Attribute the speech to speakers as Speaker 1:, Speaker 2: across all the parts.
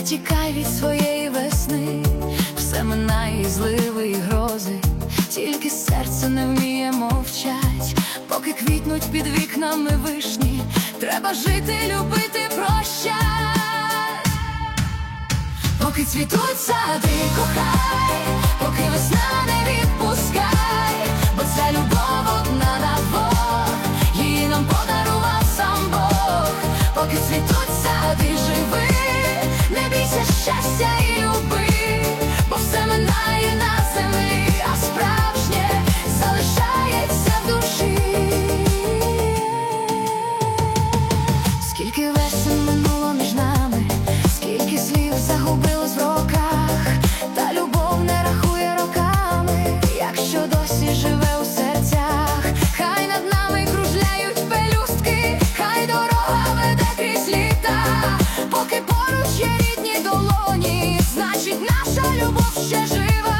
Speaker 1: тікай від своєї весни, все минає і зливи, і грози, тільки серце не вміє мовчать. Поки квітнуть під вікнами вишні, треба жити, любити, прощать. Поки цвітуть сади, кохай, поки весна не відпускай, бо ця любов одна на двох, її нам подарував сам Бог. Поки цвітуть сади, живи, не бійся щастя і люби, бо все минає на землі, а справжнє залишається в душі. Скільки весен минуло між нами, скільки слів загубилось в роках, та любов не рахує роками, якщо досі живе у серцях. Хай над нами кружляють пелюстки, хай дорога веде крізь літа, поки поруч є рідні долоні, значить наша любов ще жива.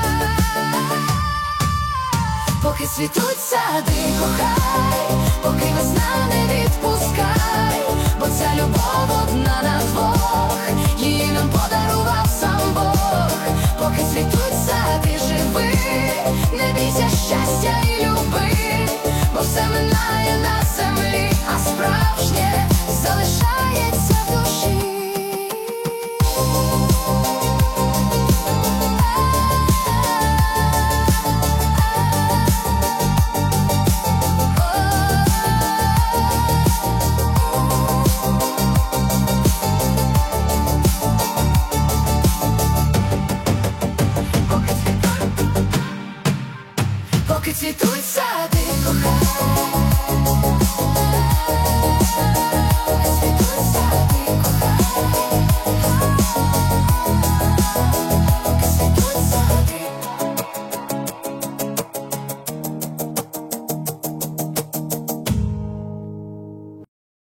Speaker 1: Поки цвітуть сади, кохай, поки весна не відпускай, бо ця любов одна на двох, її нам подарував сам Бог. Поки цвітуть сади, живи, не бійся щастя і люби, бо все минає на землі, а справжнє залишається в душі. Поки цвітуть сади, кохай.